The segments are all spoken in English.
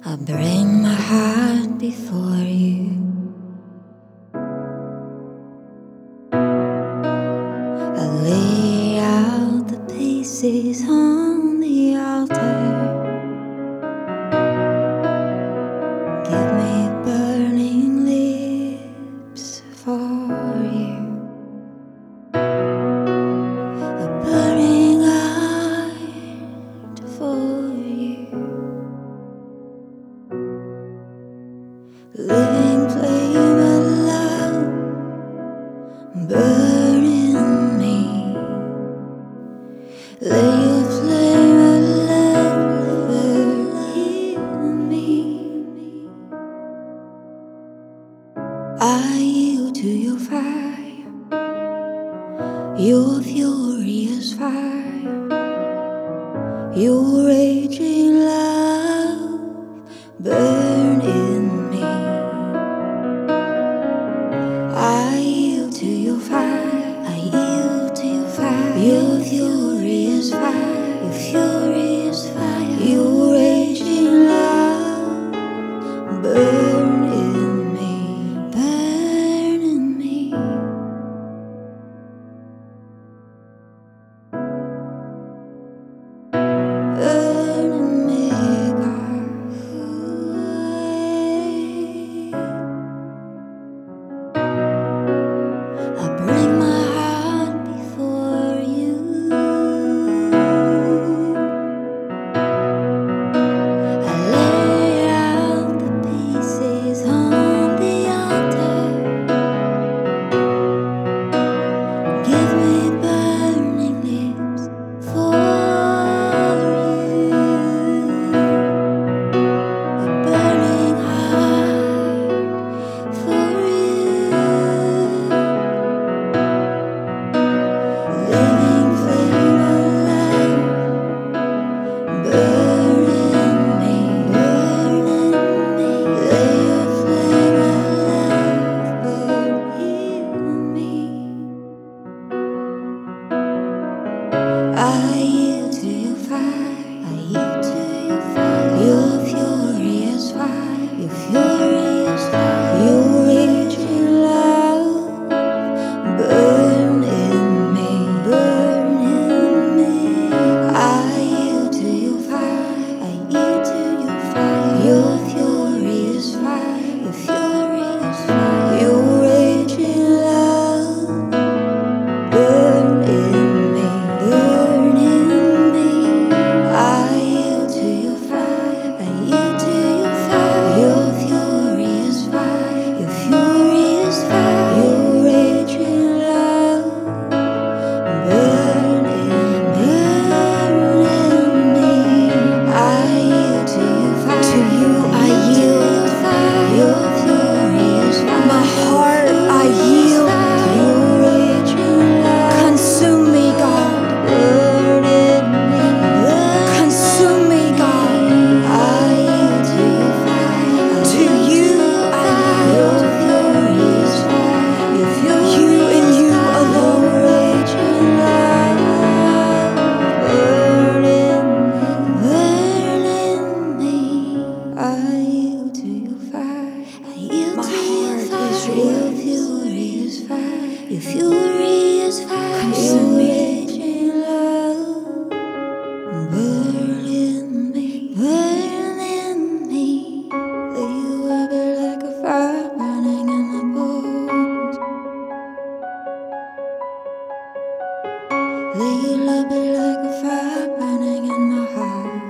I bring my heart before you. I lay out the pieces on the altar. Give me burning lips for you, a burning heart for you, living flame of love, burn in me. Lay your flame of love in me. I yield to your fire, your furious fire, your raging love, burn in me. I yield to your fire, I yield to your fire, your furious fire, your furious fire, your raging love, burn in me, burn in me. Burn in me, God. I bring my heart before you. I lay out the pieces on the altar. Give me burning lips for you, a burning heart for you, living flame of love, burn in me, burn in me. Lay your flame of love, burn in me. I yield to your fire, I yield to your fire, your furious fire, your furious fire, your raging love, burn in me, burn in me. I yield to your fire, I yield to your fire, your furious fire, your furious fire, your raging love, burn in me, burn in me. I yield to your fire, I yield to your fire, your furious fire, your furious fire, your raging love, burn in me. I yield to your fire, to you I yield, your furious fire, my heart I yield, your raging love, consume me, God, burn in me, consume me, God. I yield to your fire, to you I yield, your furious fire, your furious, you and you alone, raging love, burn in me. I yield to your fire, I yield my to your fire, your furious fire, your furious fire, consume me, raging love, burn in me, burn in me. Lay you up like a fire burning in my bones. Lay you up like a fire burning in my heart,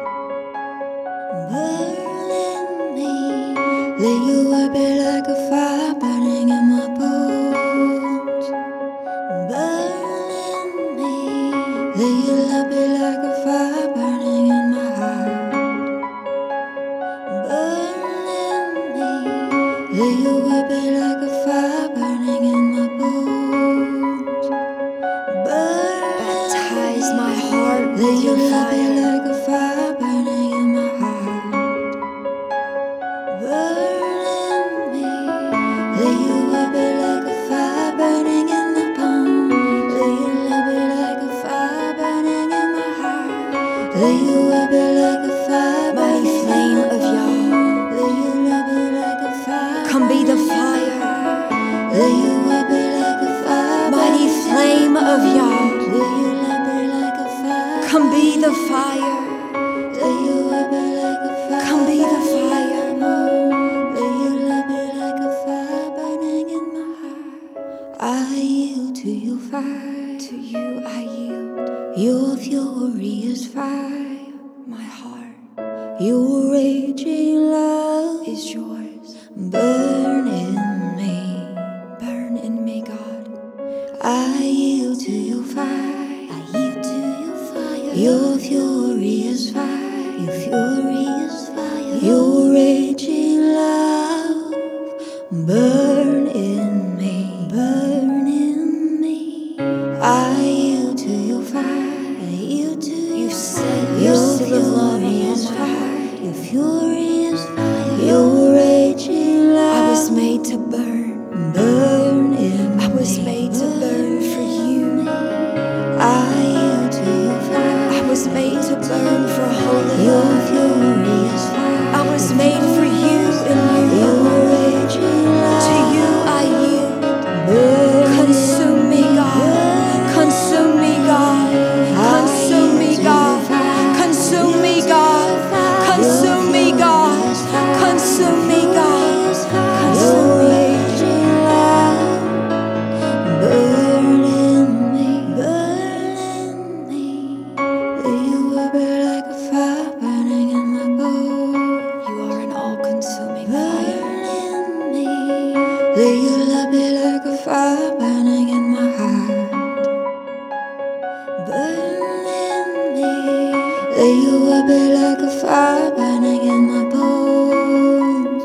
burn in me. Lay you up like a fire burning in my bones, burn in me. Lay you up like a fire burning in my heart, burn in me. Lay you up like a fire burning in my bones, burn. Baptize my heart with your fire, like a fire burning in my heart, burn in me. Lay you up like a fire burning in my bones. Lay you up like a fire burning in my heart. Lay you up like a fire burning in my bones. Lay you up like a fire. Mighty flame of Yah, Lay you up like a fire. come be the fire. Lay you up like a fire. Come be the fire. Lay you up like a fire burning in my heart. I yield to your fire. To you I yield Your furious fire. my heart. Your raging love Is yours. burn in me. Burn in me, God. I yield to your fire. I yield to your fire. Your furious fire. Your furious fire. Your raging love burn in me. Burn in me. I yield to your fire. I yield to you. Set Your your love furious upon my fire. heart. Your furious fire. Your Your raging love I was made to burn. burn in me. I was made to burn for you. I yield to your fire. I was made to burn for holy Your love. furious fire. I was made for you and you Your alone. raging love To you I yield. burn Consume me, God. Consume me, God. Consume me, God. Consume me, God. Consume me, God. Consume me, God. Consume me. raging love burn in me. Burn in me. Lay you up like a fire burning in my bones. You are an all-consuming fire. Burn in me. Lay you up like a fire burning in my heart. Burn in me. Lay you up like a fire burning in my bones.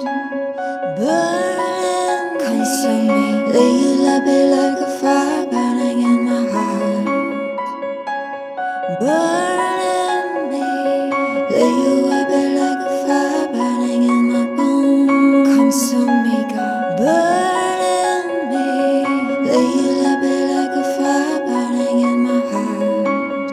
Burn in Consume me. Lay you up like a fire burning in my heart. Burn in me. Lay you up like a fire burning in my bones. Consume me, God. Burn in me. Lay you up like a fire burning in my heart.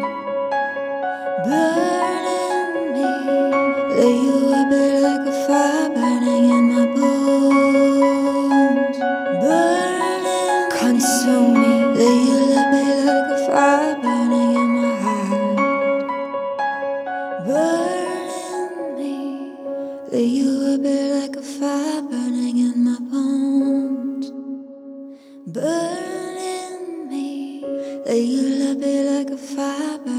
Burn in me. Lay you up like a fire burning in my bones. Burn in Consume me. Lay you up like a fire burning in my heart. Burn in me. Lay you up like a fire burning in my bones. Burn in me. Lay you up like a fire burning